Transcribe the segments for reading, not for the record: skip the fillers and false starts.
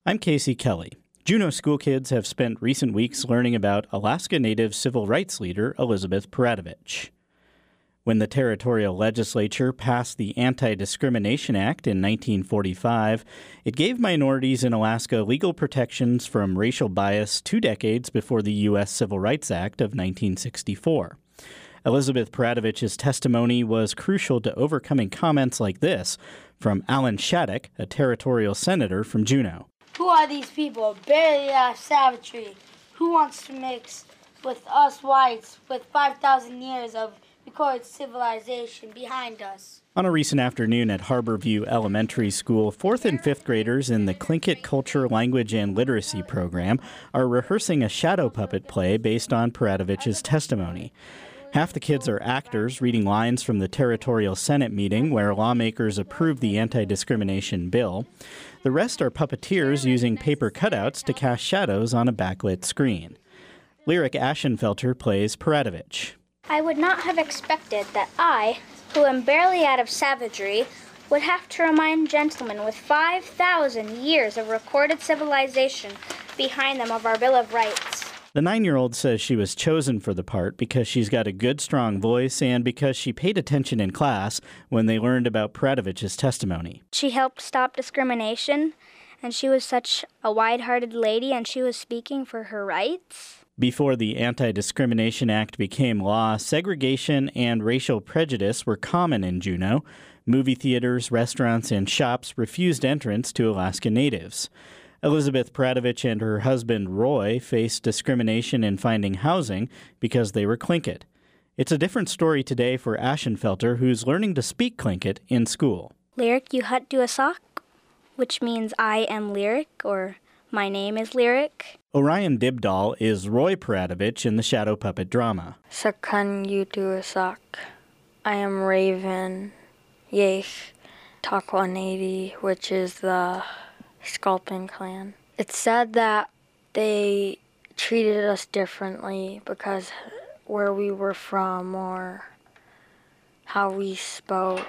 I'm Casey Kelly. Juneau school kids have spent recent weeks learning about Alaska Native civil rights leader Elizabeth Peratrovich. When the territorial legislature passed the Anti-Discrimination Act in 1945, it gave minorities in Alaska legal protections from racial bias 2 decades before the U.S. Civil Rights Act of 1964. Elizabeth Peratvovich's testimony was crucial to overcoming comments like this from Alan Shattuck, a territorial senator from Juneau. Who are these people? Barely out of savagery. Who wants to mix with us whites with 5,000 years of recorded civilization behind us? On a recent afternoon at Harborview Elementary School, 4th and 5th graders in the Tlingit Culture, Language, and Literacy program are rehearsing a shadow puppet play based on Peratvovich's testimony. Half the kids are actors reading lines from the Territorial Senate meeting where lawmakers approved the anti-discrimination bill. The rest are puppeteers using paper cutouts to cast shadows on a backlit screen. Lyric Ashenfelter plays Peratrovich. I would not have expected that I, who am barely out of savagery, would have to remind gentlemen with 5,000 years of recorded civilization behind them of our Bill of Rights. The 9-year-old says she was chosen for the part because she's got a good, strong voice and because she paid attention in class when they learned about Peratvovich's testimony. She helped stop discrimination, and she was such a wide-hearted lady, and she was speaking for her rights. Before the Anti-Discrimination Act became law, segregation and racial prejudice were common in Juneau. Movie theaters, restaurants, and shops refused entrance to Alaska Natives. Elizabeth Peratrovich and her husband, Roy, faced discrimination in finding housing because they were Tlingit. It's a different story today for Ashenfelter, who's learning to speak Tlingit in school. Lyric you hut do a sock, which means I am Lyric, or my name is Lyric. Orion Dibdal is Roy Peratrovich in the shadow puppet drama. Sakun you do a sock. I am Raven Yesh Takwanadi, which is the Sculpin clan. It's said that they treated us differently because where we were from or how we spoke.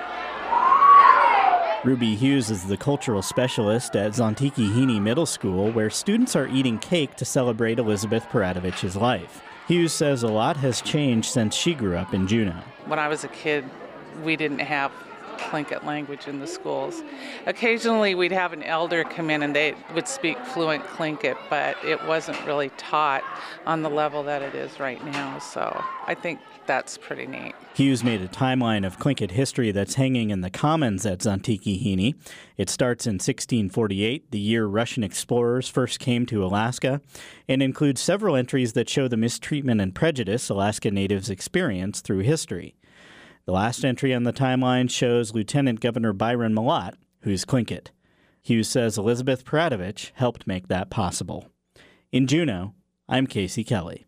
Ruby Hughes is the cultural specialist at Zontikihini Middle School, where students are eating cake to celebrate Elizabeth Peratvovich's life. Hughes says a lot has changed since she grew up in Juneau. When I was a kid, we didn't have Tlingit language in the schools. Occasionally we'd have an elder come in and they would speak fluent Tlingit, but it wasn't really taught on the level that it is right now, so I think that's pretty neat. Hughes made a timeline of Tlingit history that's hanging in the commons at Zontikihini. It starts in 1648, the year Russian explorers first came to Alaska, and includes several entries that show the mistreatment and prejudice Alaska Natives experienced through history. The last entry on the timeline shows Lieutenant Governor Byron Malott, who's Tlingit. Hughes says Elizabeth Peratrovich helped make that possible. In Juneau, I'm Casey Kelly.